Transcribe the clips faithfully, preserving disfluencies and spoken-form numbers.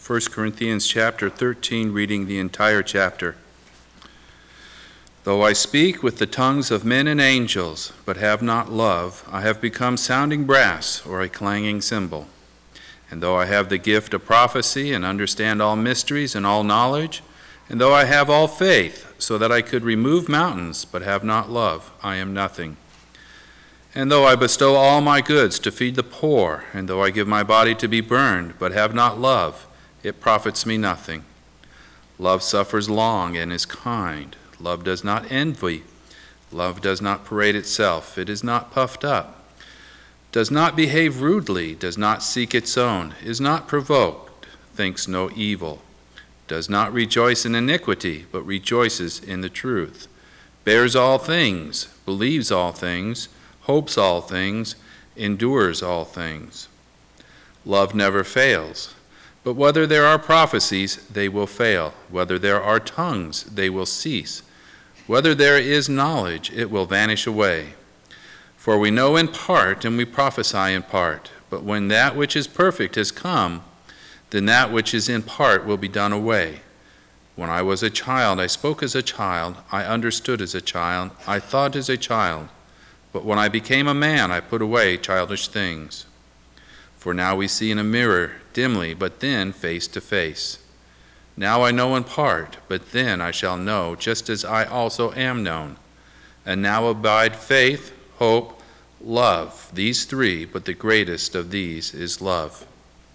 First Corinthians chapter thirteen, reading the entire chapter. Though I speak with the tongues of men and angels, but have not love, I have become sounding brass or a clanging cymbal. And though I have the gift of prophecy and understand all mysteries and all knowledge, and though I have all faith, so that I could remove mountains, but have not love, I am nothing. And though I bestow all my goods to feed the poor, and though I give my body to be burned, but have not love, it profits me nothing. Love suffers long and is kind. Love does not envy. Love does not parade itself. It is not puffed up, does not behave rudely, does not seek its own, is not provoked, thinks no evil, does not rejoice in iniquity, but rejoices in the truth, bears all things, believes all things, hopes all things, endures all things. Love never fails. But whether there are prophecies, they will fail. Whether there are tongues, they will cease. Whether there is knowledge, it will vanish away. For we know in part, and we prophesy in part. But when that which is perfect has come, then that which is in part will be done away. When I was a child, I spoke as a child, I understood as a child, I thought as a child. But when I became a man, I put away childish things. For now we see in a mirror, dimly, but then face to face. Now I know in part, but then I shall know, just as I also am known. And now abide faith, hope, love, these three, but the greatest of these is love.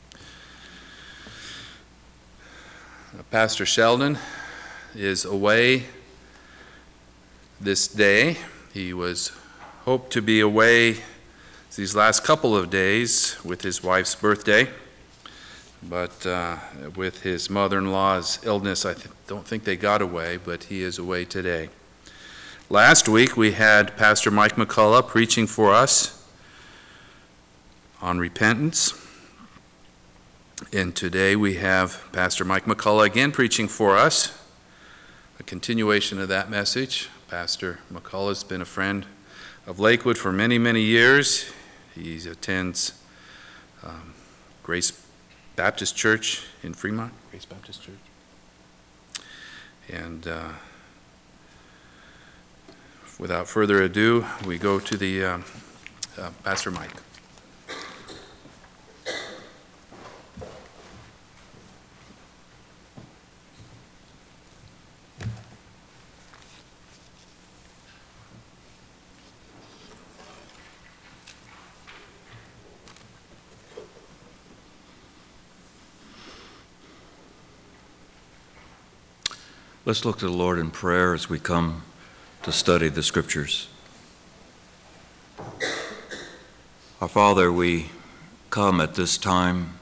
Pastor Sheldon is away this day. He was hoped to be away these last couple of days with his wife's birthday, but uh, with his mother-in-law's illness, I th- don't think they got away, but he is away today. Last week we had Pastor Mike McCullough preaching for us on repentance, and today we have Pastor Mike McCullough again preaching for us, a continuation of that message. Pastor McCullough has been a friend of Lakewood for many, many years. He attends um, Grace Baptist Church in Fremont. Grace Baptist Church. And uh, without further ado, we go to the uh, uh, Pastor Mike. Let's look to the Lord in prayer as we come to study the Scriptures. Our Father, we come at this time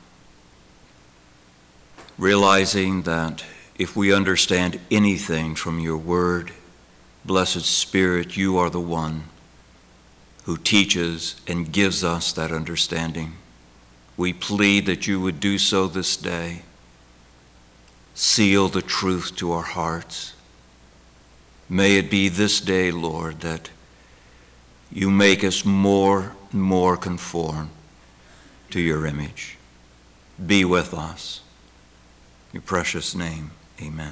realizing that if we understand anything from your word, blessed Spirit, you are the one who teaches and gives us that understanding. We plead that you would do so this day. Seal the truth to our hearts. May it be this day, Lord, that you make us more and more conform to your image. Be with us. In your precious name, amen.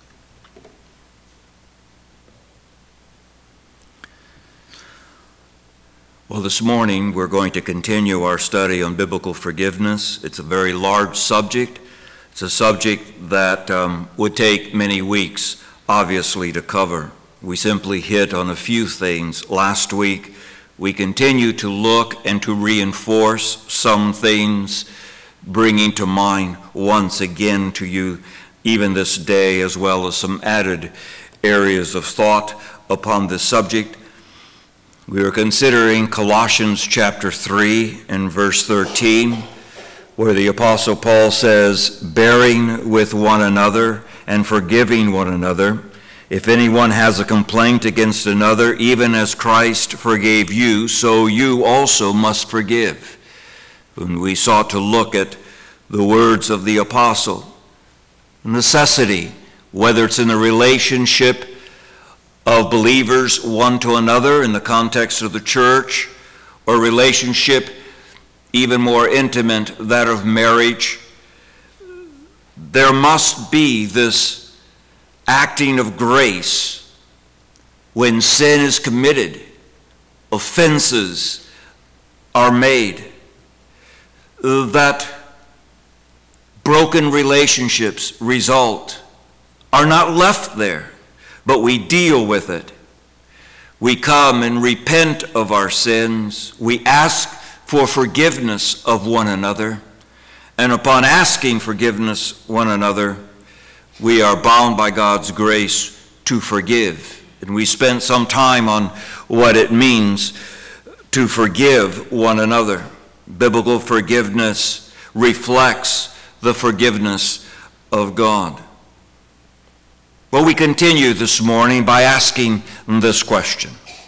Well, this morning we're going to continue our study on biblical forgiveness. It's a very large subject. It's a subject that um, would take many weeks, obviously, to cover. We simply hit on a few things last week. We continue to look and to reinforce some things, bringing to mind once again to you, even this day, as well as some added areas of thought upon this subject. We are considering Colossians chapter three and verse thirteen, where the Apostle Paul says, bearing with one another and forgiving one another, if anyone has a complaint against another, even as Christ forgave you, so you also must forgive. And we sought to look at the words of the apostle, necessity, whether it's in the relationship of believers one to another in the context of the church, or relationship even more intimate, that of marriage, there must be this acting of grace when sin is committed, offenses are made, that broken relationships result, are not left there, but we deal with it. We come and repent of our sins. We ask for forgiveness of one another. And upon asking forgiveness one another, we are bound by God's grace to forgive. And we spent some time on what it means to forgive one another. Biblical forgiveness reflects the forgiveness of God. Well, we continue this morning by asking this question.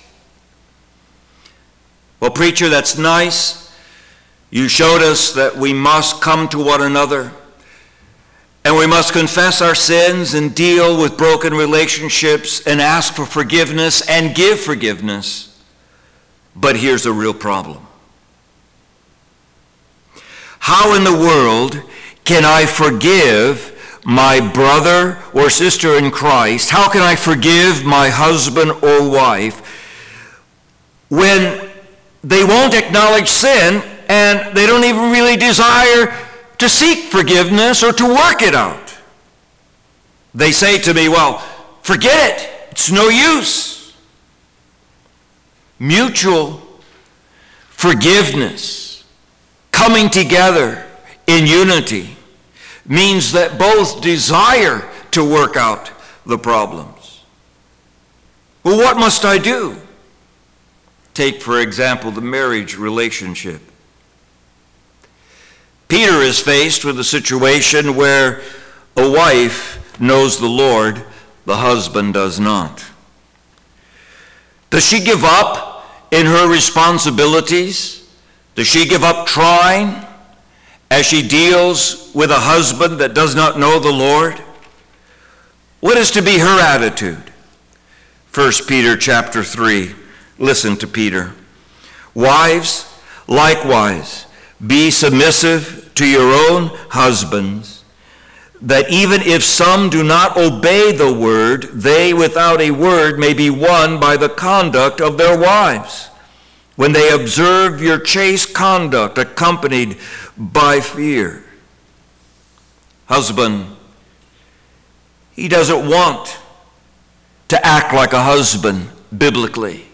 Well, preacher, that's nice. You showed us that we must come to one another and we must confess our sins and deal with broken relationships and ask for forgiveness and give forgiveness. But here's a real problem. How in the world can I forgive my brother or sister in Christ? How can I forgive my husband or wife when they won't acknowledge sin and they don't even really desire to seek forgiveness or to work it out? They say to me, well, forget it. It's no use. Mutual forgiveness, coming together in unity, means that both desire to work out the problems. Well, what must I do? Take, for example, the marriage relationship. Peter is faced with a situation where a wife knows the Lord, the husband does not. Does she give up in her responsibilities? Does she give up trying as she deals with a husband that does not know the Lord? What is to be her attitude? First Peter chapter three, listen to Peter. Wives, likewise, be submissive to your own husbands, that even if some do not obey the word, they without a word may be won by the conduct of their wives, when they observe your chaste conduct accompanied by fear. Husband, he doesn't want to act like a husband biblically.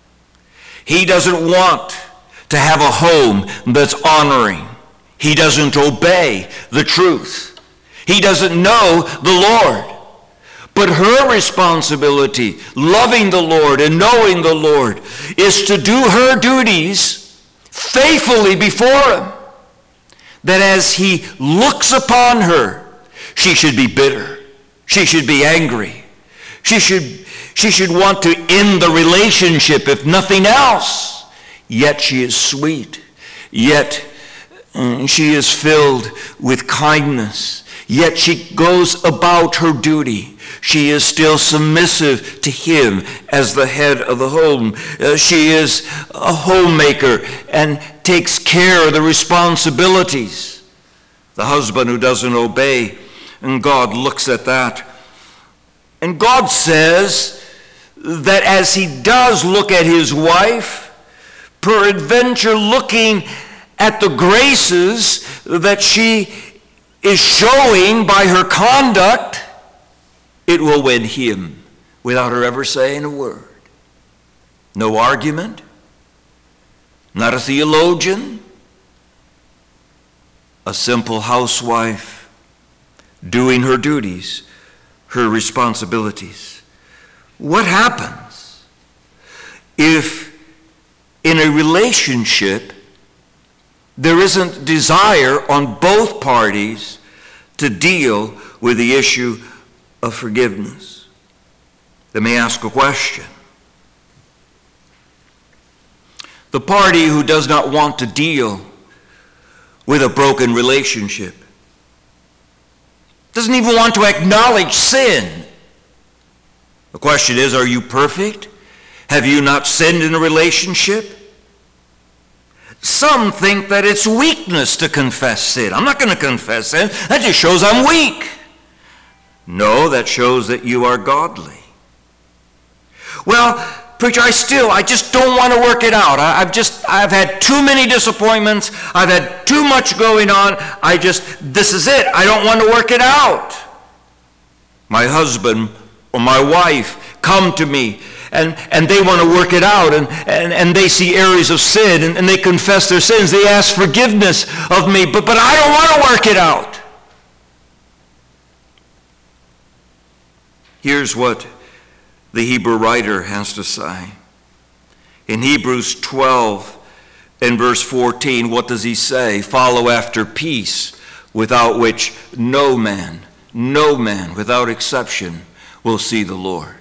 He doesn't want to have a home that's honoring. He doesn't obey the truth. He doesn't know the Lord. But her responsibility, loving the Lord and knowing the Lord, is to do her duties faithfully before Him. That as He looks upon her, she should be bitter. She should be angry. She should, she should want to end the relationship, if nothing else. Yet she is sweet. Yet uh, she is filled with kindness. Yet she goes about her duty. She is still submissive to Him as the head of the home. Uh, she is a homemaker and takes care of the responsibilities. The husband who doesn't obey, and God looks at that. And God says that as He does look at his wife, peradventure looking at the graces that she is showing by her conduct, it will win him without her ever saying a word. No argument, not a theologian, a simple housewife doing her duties, her responsibilities. What happens if in a relationship there isn't desire on both parties to deal with the issue of forgiveness? Let me ask a question. The party who does not want to deal with a broken relationship doesn't even want to acknowledge sin. The question is, are you perfect? Have you not sinned in a relationship? Some think that it's weakness to confess sin. I'm not going to confess sin. That just shows I'm weak. No, that shows that you are godly. Well, preacher, I still, I just don't want to work it out. I, I've just, I've had too many disappointments. I've had too much going on. I just, this is it. I don't want to work it out. My husband or my wife come to me and, and they want to work it out, and, and, and they see areas of sin, and, and they confess their sins. They ask forgiveness of me, but, but I don't want to work it out. Here's what the Hebrew writer has to say. In Hebrews twelve and verse fourteen, what does he say? Follow after peace, without which no man, no man, without exception, will see the Lord.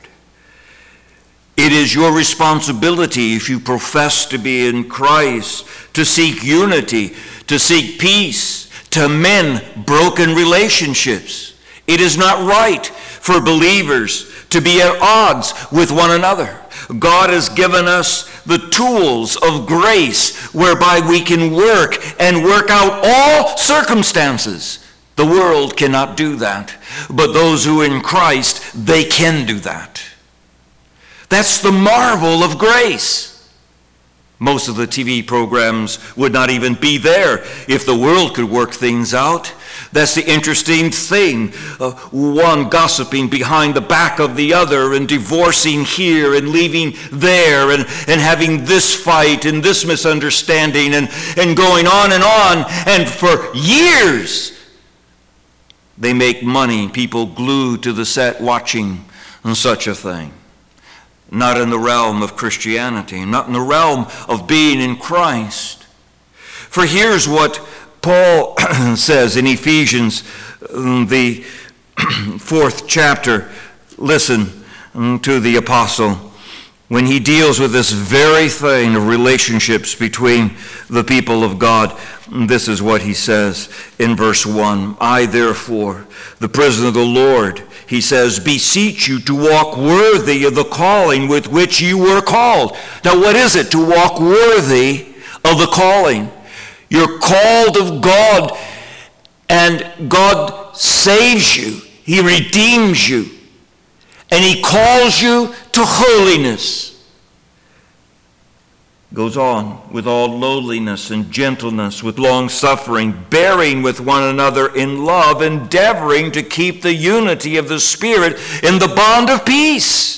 It is your responsibility, if you profess to be in Christ, to seek unity, to seek peace, to mend broken relationships. It is not right for believers to be at odds with one another. God has given us the tools of grace whereby we can work and work out all circumstances. The world cannot do that, but those who are in Christ, they can do that. That's the marvel of grace. Most of the T V programs would not even be there if the world could work things out. That's the interesting thing. Uh, one gossiping behind the back of the other, and divorcing here and leaving there, and, and having this fight and this misunderstanding, and, and going on and on. And for years, they make money, people glued to the set watching such a thing. Not in the realm of Christianity, not in the realm of being in Christ. For here's what Paul says in Ephesians, the fourth chapter. Listen to the apostle when he deals with this very thing of relationships between the people of God. This is what he says in verse one. I, therefore, the prisoner of the Lord, he says, beseech you to walk worthy of the calling with which you were called. Now, what is it to walk worthy of the calling? You're called of God, and God saves you. He redeems you, and he calls you to holiness. Goes on, with all lowliness and gentleness, with long suffering, bearing with one another in love, endeavoring to keep the unity of the Spirit in the bond of peace.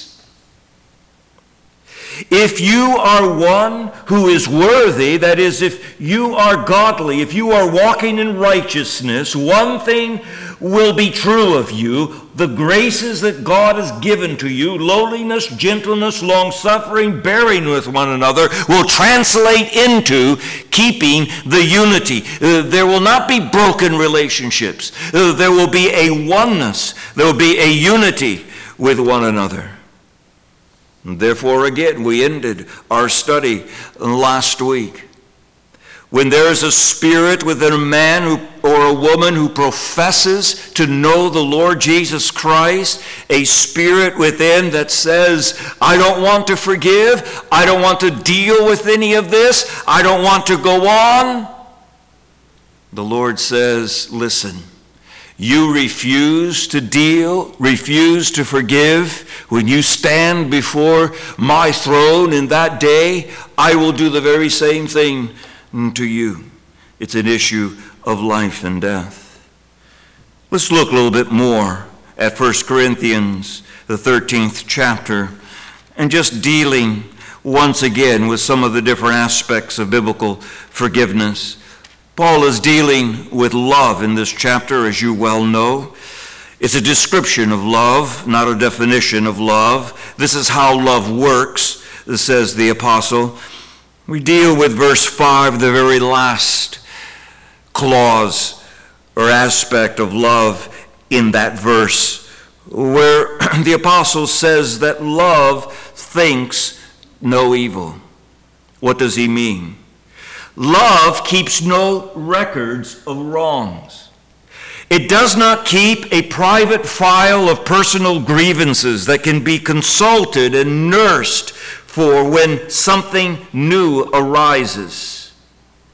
If you are one who is worthy, that is, if you are godly, if you are walking in righteousness, one thing will be true of you: the graces that God has given to you, lowliness, gentleness, long-suffering, bearing with one another, will translate into keeping the unity. Uh, there will not be broken relationships. Uh, there will be a oneness. There will be a unity with one another. And therefore, again, we ended our study last week. When there is a spirit within a man who, or a woman who professes to know the Lord Jesus Christ, a spirit within that says, I don't want to forgive, I don't want to deal with any of this, I don't want to go on, the Lord says, listen, you refuse to deal, refuse to forgive. When you stand before my throne in that day, I will do the very same thing to you. It's an issue of life and death. Let's look a little bit more at First Corinthians, the thirteenth chapter, and just dealing once again with some of the different aspects of biblical forgiveness. Paul is dealing with love in this chapter, as you well know. It's a description of love, not a definition of love. This is how love works, says the apostle. We deal with verse five, the very last clause or aspect of love in that verse, where the apostle says that love thinks no evil. What does he mean? Love keeps no records of wrongs. It does not keep a private file of personal grievances that can be consulted and nursed for when something new arises.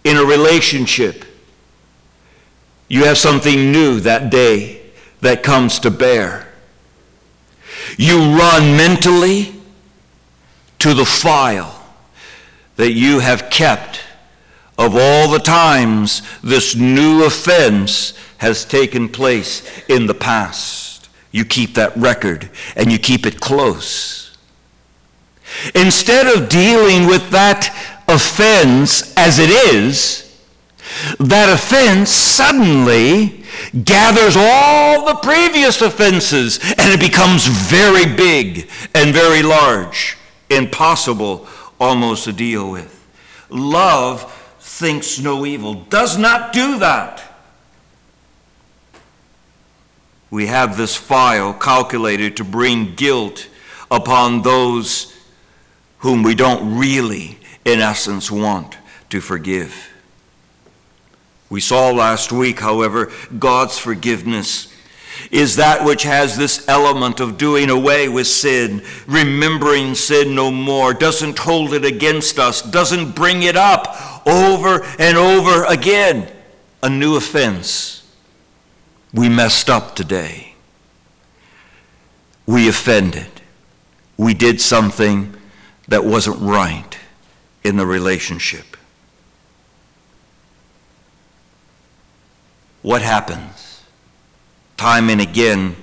in a relationship, you have something new that day that comes to bear. You run mentally to the file that you have kept of all the times this new offense has taken place in the past. You keep that record and you keep it close. Instead of dealing with that offense as it is, that offense suddenly gathers all the previous offenses and it becomes very big and very large, impossible almost to deal with. Love thinks no evil, does not do that. We have this file calculated to bring guilt upon those whom we don't really, in essence, want to forgive. We saw last week, however, God's forgiveness is that which has this element of doing away with sin, remembering sin no more, doesn't hold it against us, doesn't bring it up over and over again. A new offense. We messed up today. We offended. We did something that wasn't right in the relationship. What happens? Time and again,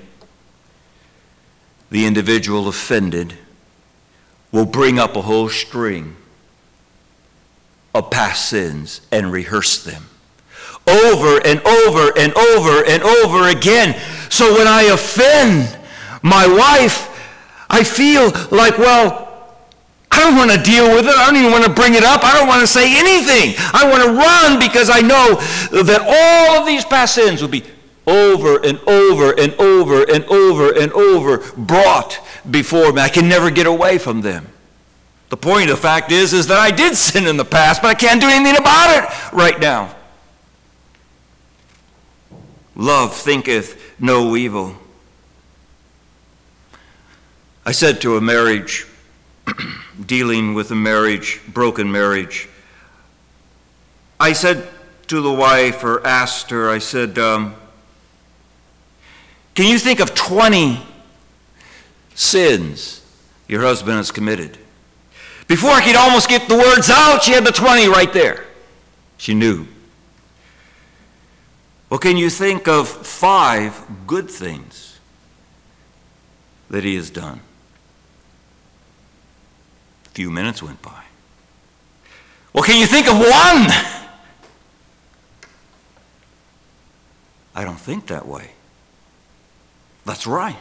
the individual offended will bring up a whole string of past sins and rehearse them over and over and over and over again. So when I offend my wife, I feel like, well, I don't want to deal with it. I don't even want to bring it up. I don't want to say anything. I want to run because I know that all of these past sins will be over and over and over and over and over brought before me. I can never get away from them. The point of the fact is, is that I did sin in the past, but I can't do anything about it right now. Love thinketh no evil. I said to a marriage, dealing with a marriage, broken marriage, I said to the wife, or asked her, I said, um, can you think of twenty sins your husband has committed? Before I could almost get the words out, she had the twenty right there. She knew. Well, can you think of five good things that he has done? A few minutes went by. Well, can you think of one? I don't think that way. That's right.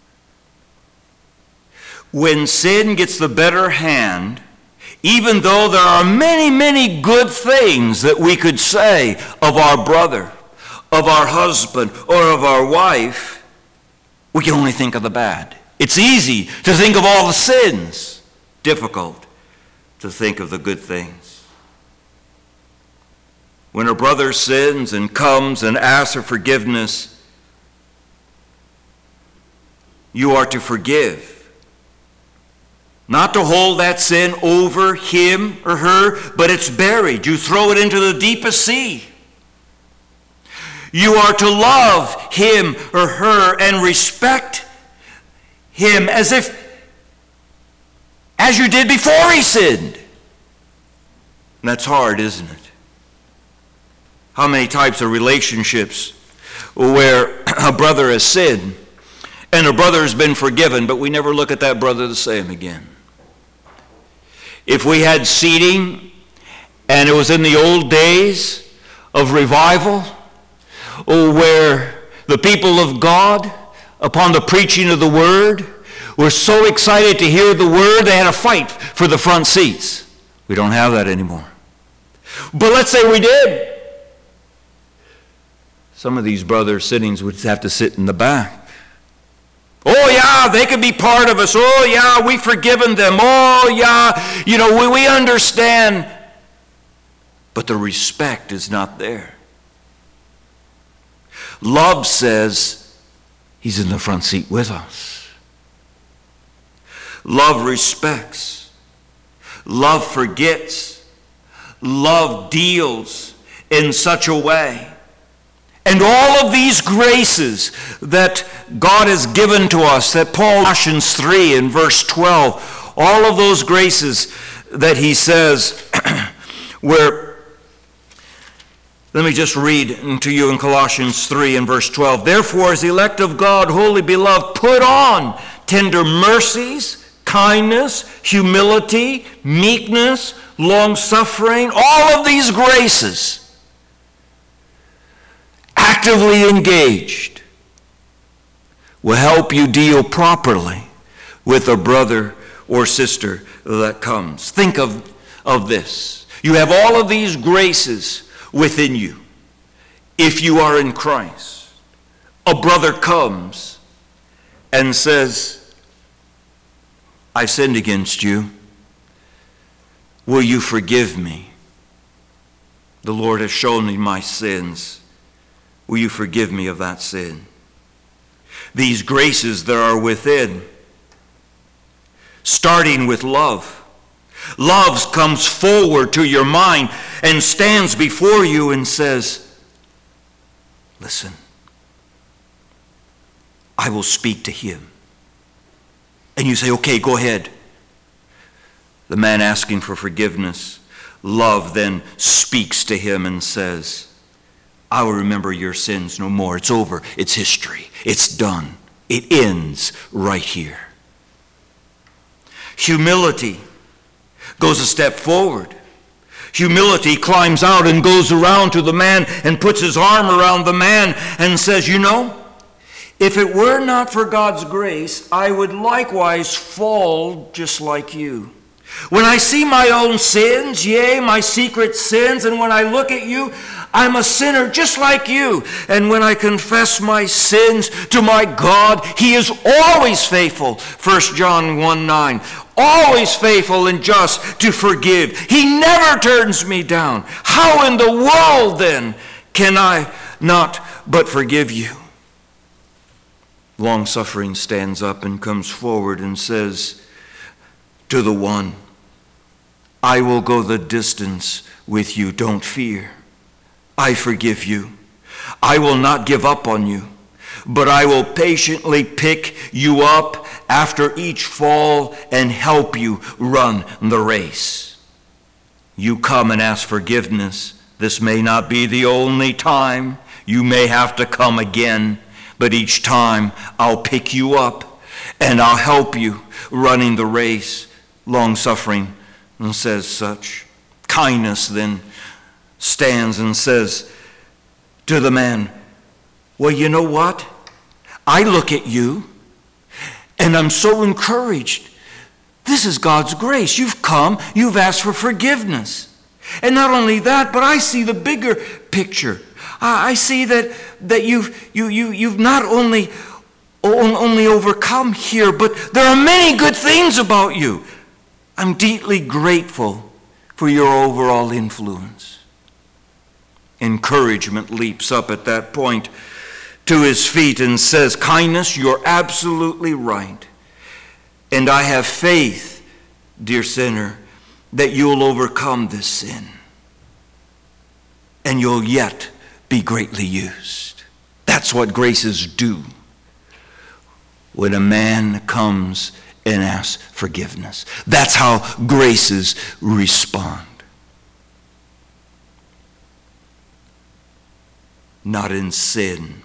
When sin gets the better hand, even though there are many, many good things that we could say of our brother, of our husband, or of our wife, we can only think of the bad. It's easy to think of all the sins, difficult to think of the good things. When a brother sins and comes and asks for forgiveness, you are to forgive. Not to hold that sin over him or her, but it's buried. You throw it into the deepest sea. You are to love him or her and respect him as if, as you did before he sinned. And that's hard, isn't it? How many types of relationships where a brother has sinned and a brother has been forgiven, but we never look at that brother the same again. If we had seating, and it was in the old days of revival, where the people of God, upon the preaching of the word, were so excited to hear the word, they had a fight for the front seats. We don't have that anymore. But let's say we did. Some of these brothers' sittings would have to sit in the back. Oh, yeah, they could be part of us. Oh, yeah, we've forgiven them. Oh, yeah, you know, we, we understand. But the respect is not there. Love says he's in the front seat with us. Love respects. Love forgets. love deals in such a way. And all of these graces that God has given to us, that Paul, Colossians three in verse twelve, all of those graces that he says, where, let me just read to you in Colossians three and verse twelve. Therefore, as the elect of God, wholly beloved, put on tender mercies, kindness, humility, meekness, long-suffering, all of these graces, actively engaged, will help you deal properly with a brother or sister that comes. Think of, of this. You have all of these graces within you. If you are in Christ, a brother comes and says, I sinned against you. Will you forgive me? The Lord has shown me my sins. Will you forgive me of that sin? These graces that are within, starting with love. Love comes forward to your mind and stands before you and says, listen, I will speak to him. And you say, okay, go ahead. The man asking for forgiveness, love then speaks to him and says, I will remember your sins no more. It's over. It's history. It's done. It ends right here. Humility goes a step forward. Humility climbs out and goes around to the man and puts his arm around the man and says, you know, if it were not for God's grace, I would likewise fall just like you. When I see my own sins, yea, my secret sins, and when I look at you, I'm a sinner just like you. And when I confess my sins to my God, he is always faithful. First John one nine. Always faithful and just to forgive. He never turns me down. How in the world then can I not but forgive you? Long-suffering stands up and comes forward and says to the one, I will go the distance with you. Don't fear. I forgive you. I will not give up on you, but I will patiently pick you up after each fall and help you run the race. You come and ask forgiveness. This may not be the only time. You may have to come again, but each time I'll pick you up and I'll help you running the race. Long-suffering and says such. Kindness then stands and says to the man, well, you know what? I look at you and I'm so encouraged. This is God's grace. You've come, you've asked for forgiveness. And not only that, but I see the bigger picture. I see that, that you've, you, you, you've not only, only overcome here, but there are many good things about you. I'm deeply grateful for your overall influence. Encouragement leaps up at that point to his feet and says, kindness, you're absolutely right. And I have faith, dear sinner, that you'll overcome this sin. And you'll yet be greatly used. That's what graces do. When a man comes and asks forgiveness. That's how graces respond. Not in sin.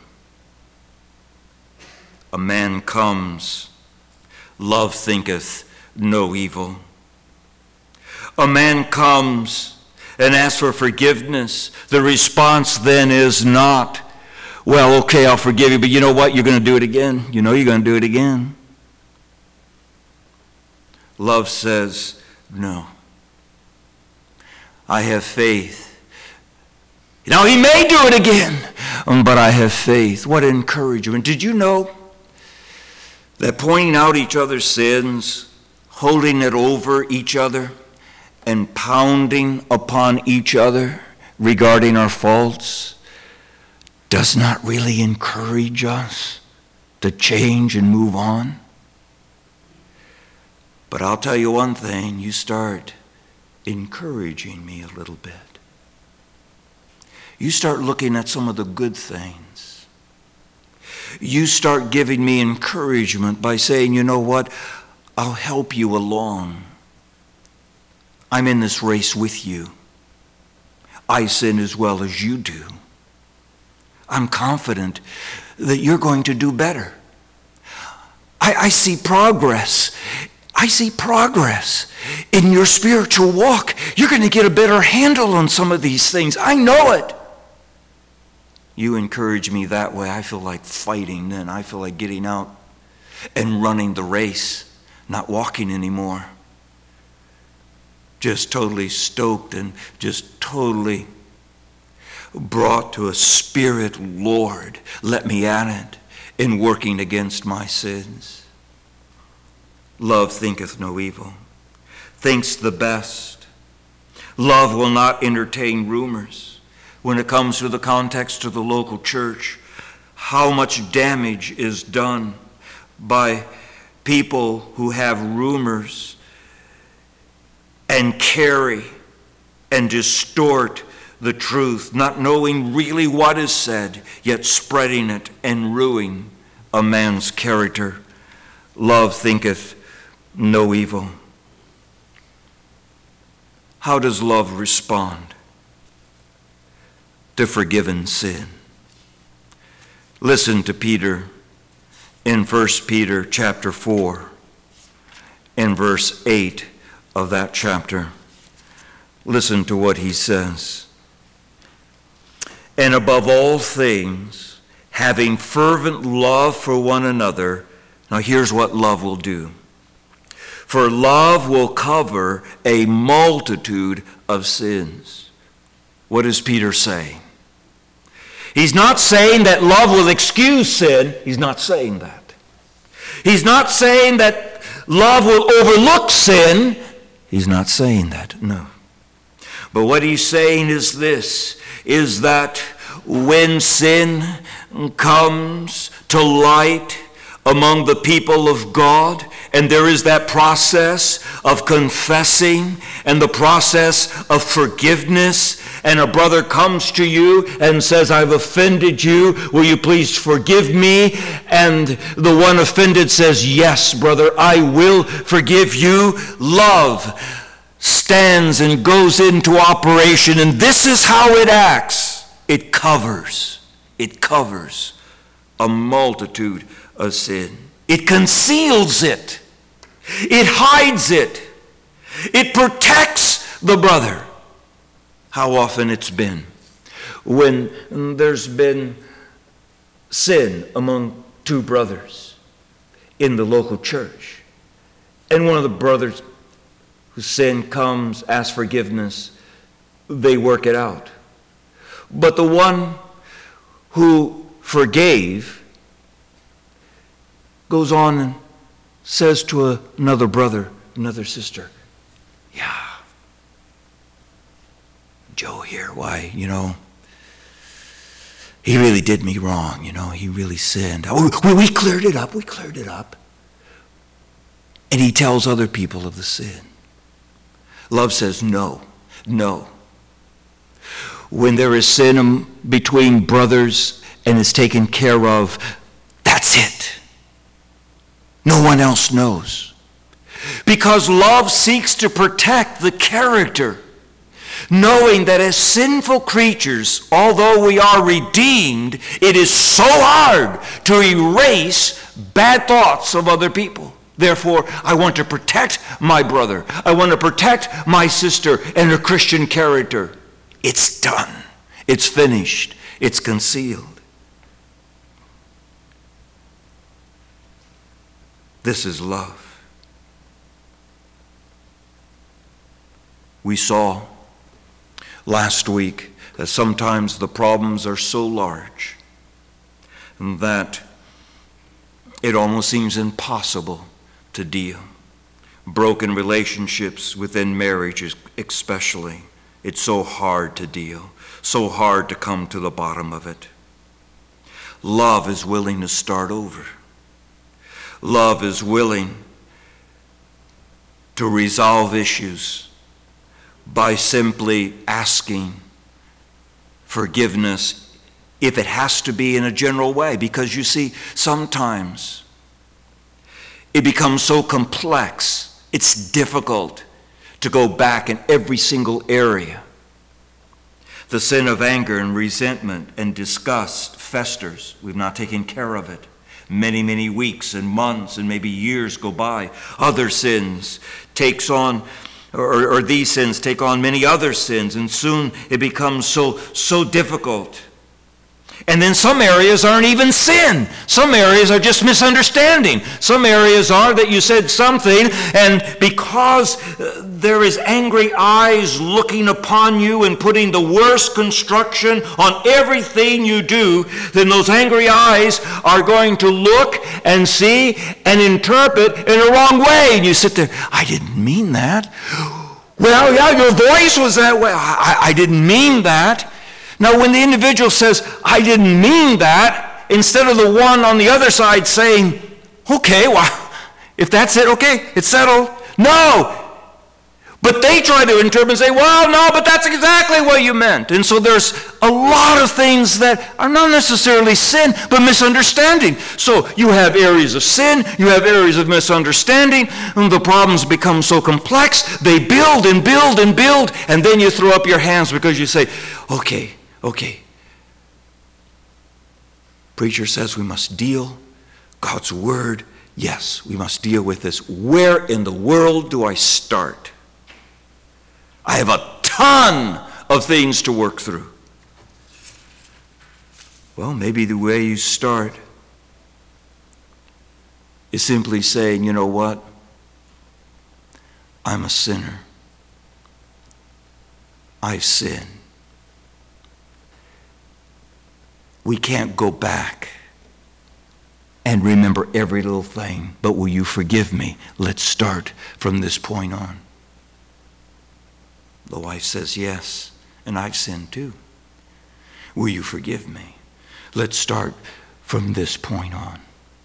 A man comes, love thinketh no evil. A man comes and asks for forgiveness. The response then is not, well, okay, I'll forgive you, but you know what? You're going to do it again. You know you're going to do it again. Love says, no. I have faith. Now, he may do it again, but I have faith. What encouragement. Did you know that pointing out each other's sins, holding it over each other, and pounding upon each other regarding our faults does not really encourage us to change and move on? But I'll tell you one thing, you start encouraging me a little bit. You start looking at some of the good things. You start giving me encouragement by saying, you know what, I'll help you along. I'm in this race with you. I sin as well as you do. I'm confident that you're going to do better. I, I see progress. I see progress in your spiritual walk. You're going to get a better handle on some of these things. I know it. You encourage me that way. I feel like fighting then. I feel like getting out and running the race, not walking anymore. Just totally stoked and just totally brought to a spirit, Lord, let me at it in working against my sins. Love thinketh no evil, thinks the best. Love will not entertain rumors. When it comes to the context of the local church, how much damage is done by people who have rumors and carry and distort the truth, not knowing really what is said, yet spreading it and ruining a man's character. Love thinketh no evil. How does love respond to forgiven sin? Listen to Peter in First Peter chapter four and verse eight of that chapter. Listen to what he says. And above all things, having fervent love for one another. Now here's what love will do. For love will cover a multitude of sins. What is Peter saying? He's not saying that love will excuse sin. He's not saying that. He's not saying that love will overlook sin. He's not saying that, no. But what he's saying is this, is that when sin comes to light among the people of God, and there is that process of confessing and the process of forgiveness, and a brother comes to you and says, I've offended you, will you please forgive me? And the one offended says, yes, brother, I will forgive you. Love stands and goes into operation, and this is how it acts. It covers, it covers a multitude of sin. It conceals it. It hides it. It protects the brother. How often it's been when there's been sin among two brothers in the local church, and one of the brothers whose sin comes, asks forgiveness, they work it out. But the one who forgave goes on and says to another brother, another sister, yeah, Joe here, why, you know, he really did me wrong, you know, he really sinned. Oh, we, we cleared it up, we cleared it up. And he tells other people of the sin. Love says no, no. When there is sin between brothers and is taken care of, that's it. No one else knows. Because love seeks to protect the character, knowing that as sinful creatures, although we are redeemed, it is so hard to erase bad thoughts of other people. Therefore, I want to protect my brother. I want to protect my sister and her Christian character. It's done. It's finished. It's concealed. This is love. We saw last week that sometimes the problems are so large that it almost seems impossible to deal. Broken relationships within marriages especially. It's so hard to deal, so hard to come to the bottom of it. Love is willing to start over. Love is willing to resolve issues by simply asking forgiveness, if it has to be in a general way. Because you see, sometimes it becomes so complex, it's difficult to go back in every single area. The sin of anger and resentment and disgust festers. We've not taken care of it. Many, many weeks and months and maybe years go by. Other sins takes on, or, or these sins take on many other sins, and soon it becomes so, so difficult. And then some areas aren't even sin. Some areas are just misunderstanding. Some areas are that you said something, and because uh, there is angry eyes looking upon you and putting the worst construction on everything you do, then those angry eyes are going to look and see and interpret in a wrong way. And you sit there, I didn't mean that. Well, yeah, your voice was that way. I, I didn't mean that. Now, when the individual says, I didn't mean that, instead of the one on the other side saying, okay, well, if that's it, okay, it's settled. No. But they try to interpret and say, well, no, but that's exactly what you meant. And so there's a lot of things that are not necessarily sin, but misunderstanding. So you have areas of sin, you have areas of misunderstanding, and the problems become so complex, they build and build and build, and then you throw up your hands because you say, okay, okay. Preacher says we must deal. God's word, yes, we must deal with this. Where in the world do I start? I have a ton of things to work through. Well, maybe the way you start is simply saying, you know what? I'm a sinner. I've sinned. We can't go back and remember every little thing, but will you forgive me? Let's start from this point on. The wife says, yes, and I've sinned too. Will you forgive me? Let's start from this point on.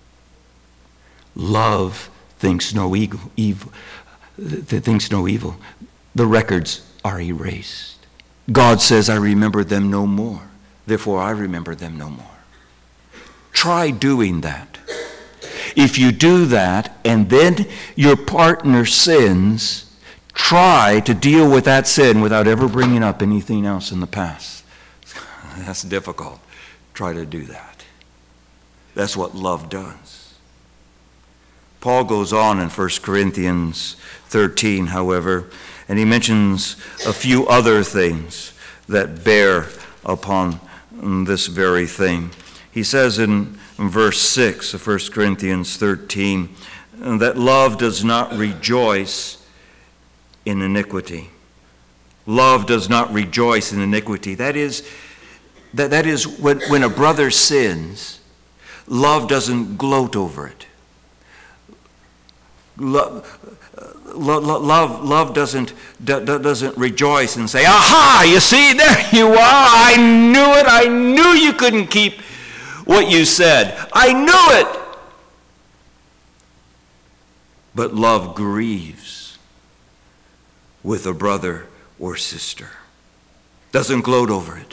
Love thinks no evil, evil, thinks no evil. The records are erased. God says, I remember them no more. Therefore, I remember them no more. Try doing that. If you do that, and then your partner sins, try to deal with that sin without ever bringing up anything else in the past. That's difficult. Try to do that. That's what love does. Paul goes on in First Corinthians thirteen, however, and he mentions a few other things that bear upon this very thing. He says in verse six of First Corinthians thirteen that love does not rejoice in iniquity. Love does not rejoice in iniquity. That is, that, that is when, when a brother sins, love doesn't gloat over it. Love, love, love, love doesn't, doesn't rejoice and say, aha, you see, there you are. I knew it. I knew you couldn't keep what you said. I knew it. But love grieves with a brother or sister. Doesn't gloat over it.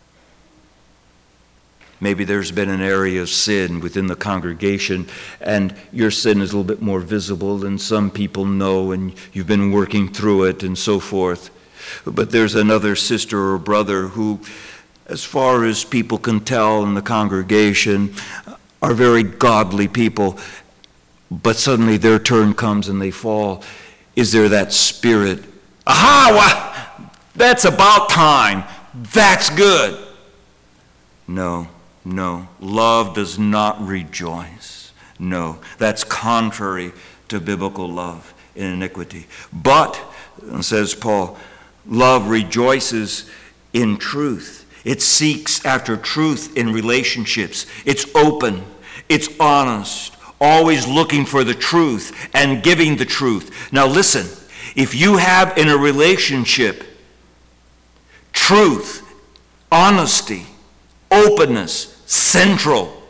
Maybe there's been an area of sin within the congregation, and your sin is a little bit more visible, and some people know, and you've been working through it, and so forth. But there's another sister or brother who, as far as people can tell in the congregation, are very godly people, but suddenly their turn comes and they fall. Is there that spirit? Aha, well, that's about time. That's good. No, no. Love does not rejoice. No, that's contrary to biblical love in iniquity. But, says Paul, love rejoices in truth. It seeks after truth in relationships. It's open. It's honest. Always looking for the truth and giving the truth. Now listen. If you have in a relationship truth, honesty, openness, central,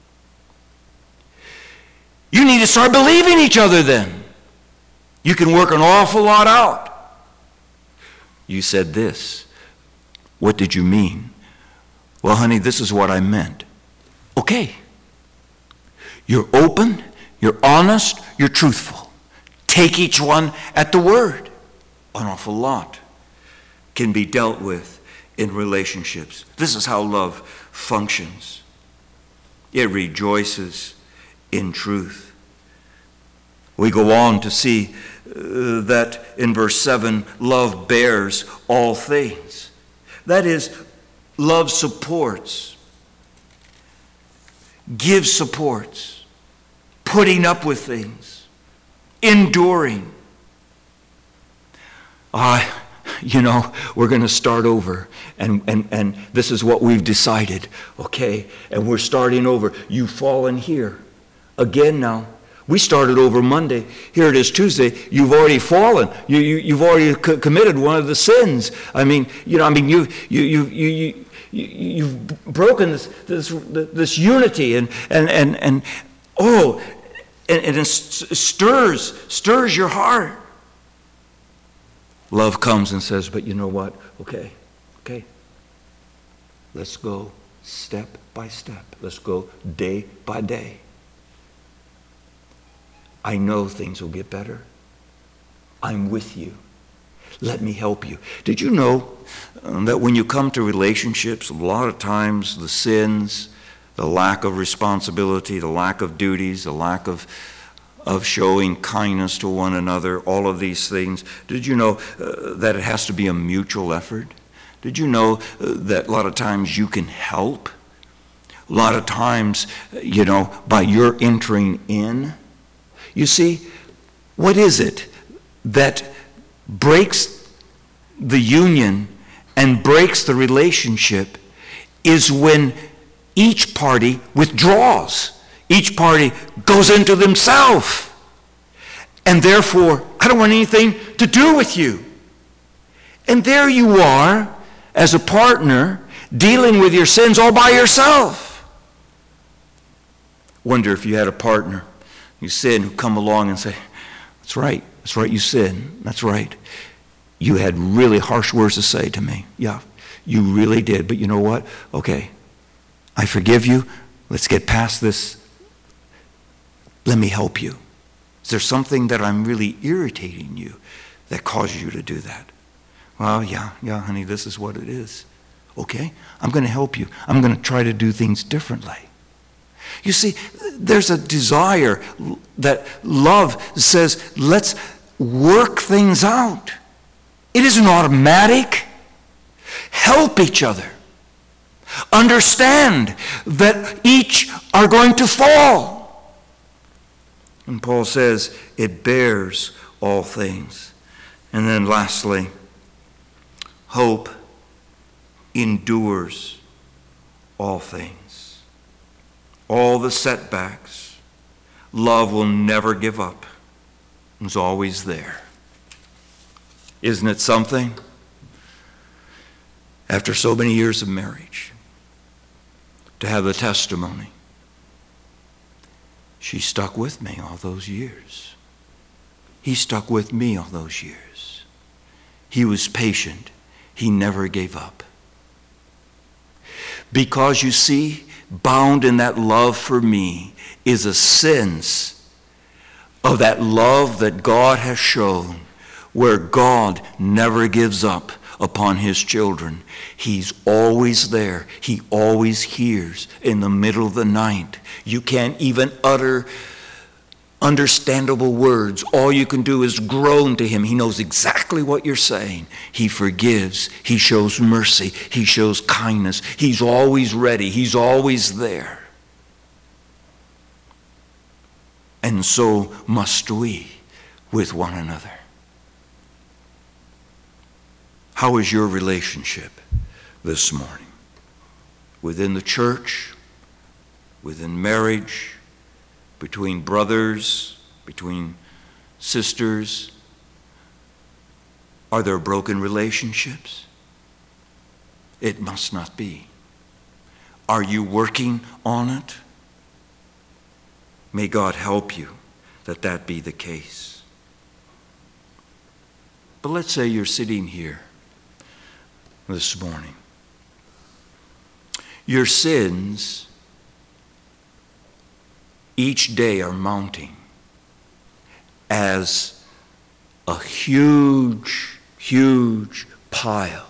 you need to start believing each other then. You can work an awful lot out. you said this. What did you mean? Well, honey, this is what I meant. Okay. You're open, you're honest, you're truthful. Take each one at the word. An awful lot can be dealt with in relationships. This is how love functions. It rejoices in truth. We go on to see uh, that in verse seven, love bears all things. That is, love supports, gives supports, putting up with things, enduring. Ah, you know, we're going to start over, and, and, and this is what we've decided, okay? And we're starting over. You've fallen here again now. We started over Monday. Here it is Tuesday. You've already fallen. You, you, you've already co- committed one of the sins. I mean, you know, I mean, you, you, you, you, you, you you've broken this, this, this unity, and, and, and, and oh, and, and it stirs, stirs your heart. Love comes and says, but you know what? Okay, okay. Let's go step by step. Let's go day by day. I know things will get better. I'm with you. Let me help you. Did you know um, that when you come to relationships, a lot of times the sins, the lack of responsibility, the lack of duties, the lack of of showing kindness to one another, all of these things. Did you know uh, that it has to be a mutual effort? Did you know uh, that a lot of times you can help? A lot of times, you know, by your entering in. You see, what is it that breaks the union and breaks the relationship is when each party withdraws. Each party goes into themselves. And therefore, I don't want anything to do with you. And there you are, as a partner, dealing with your sins all by yourself. Wonder if you had a partner, you sin, who come along and say, that's right, that's right, you sin, that's right. You had really harsh words to say to me. Yeah, you really did. But you know what? Okay, I forgive you. Let's get past this. Let me help you. Is there something that I'm really irritating you that causes you to do that? Well, yeah, yeah, honey, this is what it is. Okay, I'm going to help you. I'm going to try to do things differently. You see, there's a desire that love says, let's work things out. It isn't automatic. Help each other. Understand that each are going to fall. And Paul says it bears all things. And then lastly, hope endures all things. All the setbacks, love will never give up. It's always there. Isn't it something? After so many years of marriage, to have the testimony, she stuck with me all those years. He stuck with me all those years. He was patient. He never gave up. Because you see, bound in that love for me is a sense of that love that God has shown, where God never gives up upon his children. He's always there. He always hears in the middle of the night. You can't even utter understandable words. All you can do is groan to him. He knows exactly what you're saying. He forgives. He shows mercy. He shows kindness. He's always ready. He's always there. And so must we with one another. How is your relationship this morning? Within the church, within marriage, between brothers, between sisters? Are there broken relationships? It must not be. Are you working on it? May God help you that that be the case. But let's say you're sitting here this morning. Your sins each day are mounting as a huge, huge pile.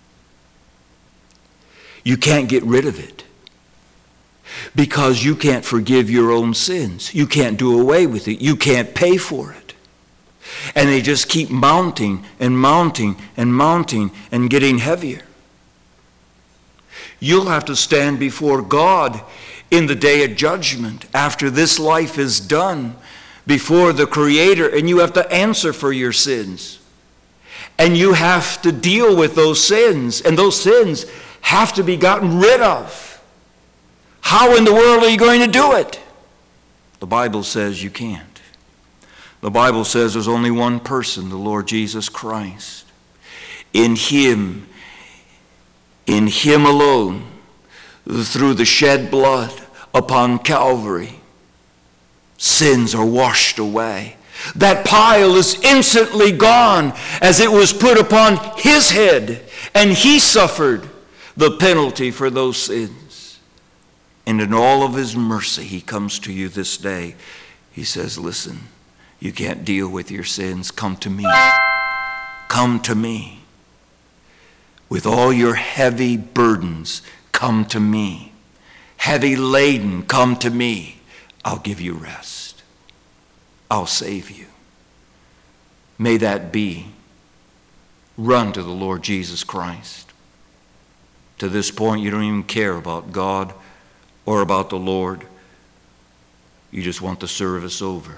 You can't get rid of it because you can't forgive your own sins. You can't do away with it. You can't pay for it. And they just keep mounting and mounting and mounting and getting heavier. You'll have to stand before God in the day of judgment after this life is done before the Creator, and you have to answer for your sins. And you have to deal with those sins, and those sins have to be gotten rid of. How in the world are you going to do it? The Bible says you can't. The Bible says there's only one person, the Lord Jesus Christ. In Him, in Him alone, through the shed blood upon Calvary, sins are washed away. That pile is instantly gone as it was put upon His head, and He suffered the penalty for those sins. And in all of His mercy, He comes to you this day. He says, listen, you can't deal with your sins. Come to me. Come to me. With all your heavy burdens, come to me. Heavy laden, come to me. I'll give you rest. I'll save you. May that be. Run to the Lord Jesus Christ. To this point, you don't even care about God or about the Lord. You just want the service over.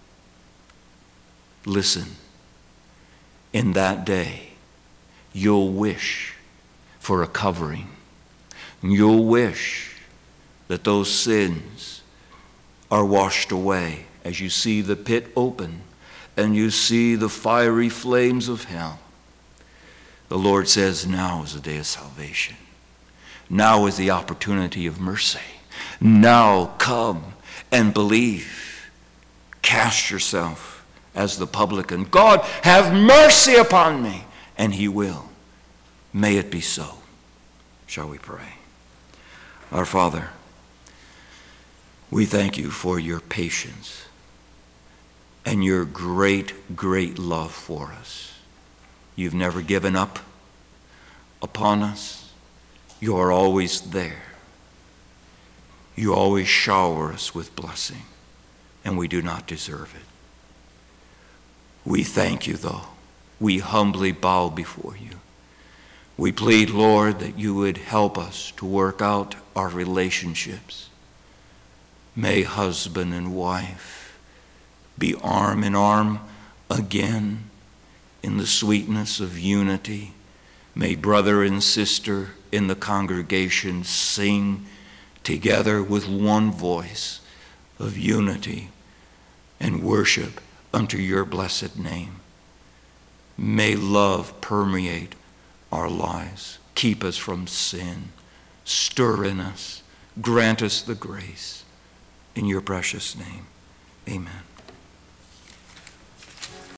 Listen, in that day, you'll wish for a covering. You'll wish that those sins are washed away as you see the pit open and you see the fiery flames of hell. The Lord says, now is the day of salvation. Now is the opportunity of mercy. Now come and believe. Cast yourself as the publican. God, have mercy upon me. And He will. May it be so. Shall we pray? Our Father, we thank You for Your patience and Your great, great love for us. You've never given up upon us. You are always there. You always shower us with blessing, and we do not deserve it. We thank You, though. We humbly bow before You. We plead, Lord, that You would help us to work out our relationships. May husband and wife be arm in arm again in the sweetness of unity. May brother and sister in the congregation sing together with one voice of unity and worship unto Your blessed name. May love permeate our lives. Keep us from sin. Stir in us. Grant us the grace. In Your precious name, amen.